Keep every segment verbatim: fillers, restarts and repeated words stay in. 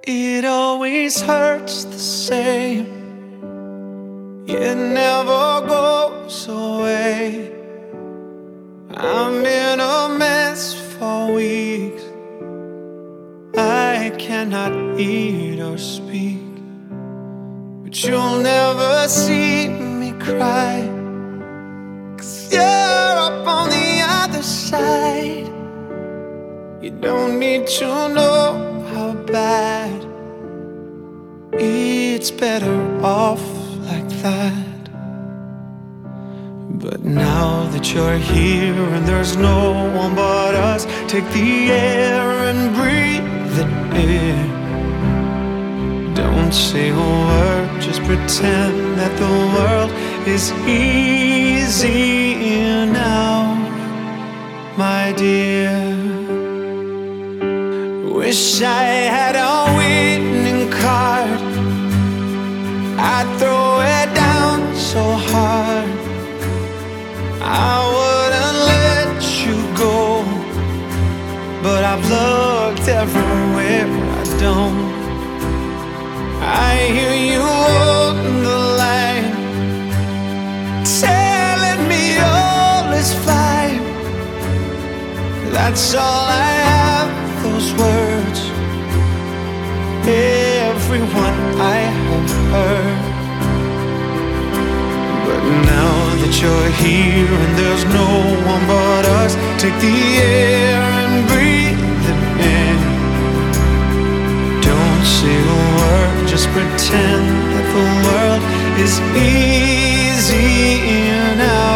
It always hurts the same. It never goes away. I'm in a mess for weeks. I cannot eat or speak, but you'll never see me cry, 'cause you're up on the other side. You don't need to know how bad. It's better off like that. But now that you're here and there's no one but us, take the air and breathe it in. Don't say a word, just pretend that the world is easy now, my dear. Wish I had a winning card. I'd throw it down so hard I wouldn't let you go, but I've looked everywhere, I don't. I hear you on the line telling me all is fine. That's all I have, those words, everyone I have heard. But now that you're here and there's no one but us, take the air and breathe it in. Don't say a word, just pretend that the world is easy now.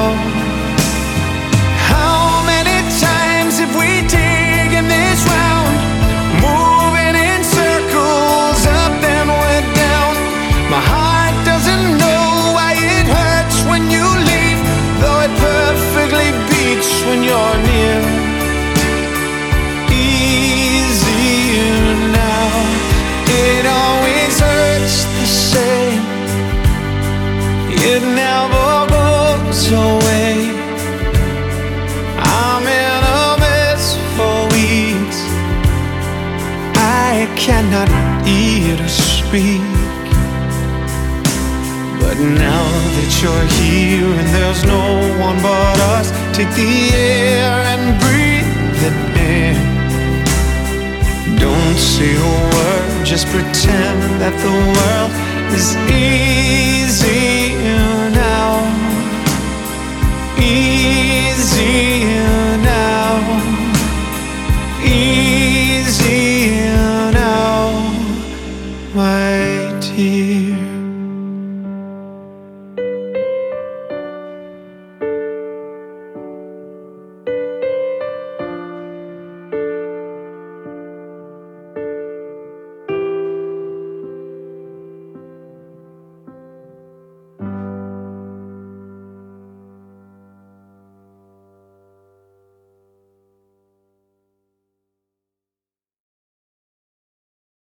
How many times have we taken this round, moving in circles, up and we're down? My heart doesn't know why it hurts when you leave, though it perfectly beats when you're near. Easier now. It always hurts the same. It never goes away. I'm in a mess for weeks. I cannot eat or speak. But now that you're here and there's no one but us, take the air and breathe it in. Don't say a word, just pretend that the world is easy